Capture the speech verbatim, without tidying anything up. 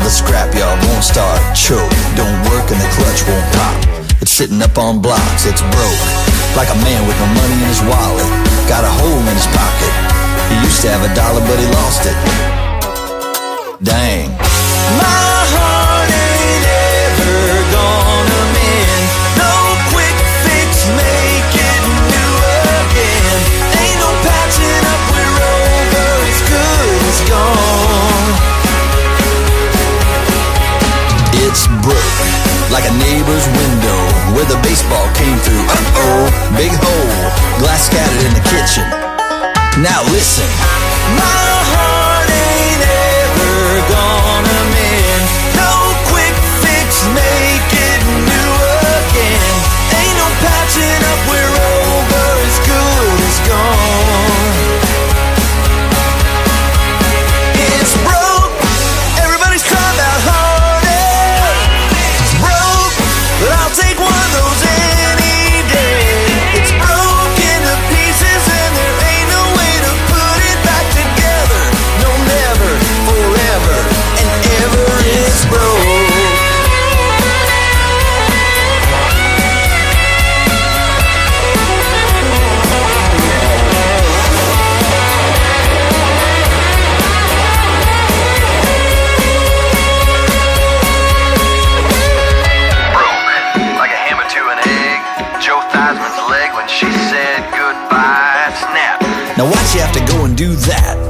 the scrapyard won't start. Choke, don't work and the clutch won't pop. It's sitting up on blocks, it's broke. Like a man with no money in his wallet. Got a hole in his pocket. He used to have a dollar but he lost it. Dang. My heart ain't ever gonna mend. No quick fix, make it new again. Ain't no patching up, we're over, it's good as gone. It's broke, like a neighbor's window where the baseball came through. Uh-oh, big hole, glass scattered in the kitchen. Now listen. My heart ain't ever gonna mend. No quick fix, make it new again. Ain't no patching up, we're over, as good as gone. It's broke, everybody's crying about heartache. It's broke, but I'll take one of those any day. It's broke into pieces and there ain't no way to put it back together. No, never, forever, and ever it's broke. Like a hammer to an egg, Joe Theismann's leg when she said goodbye. Snap. Now why'd you have to go and do that?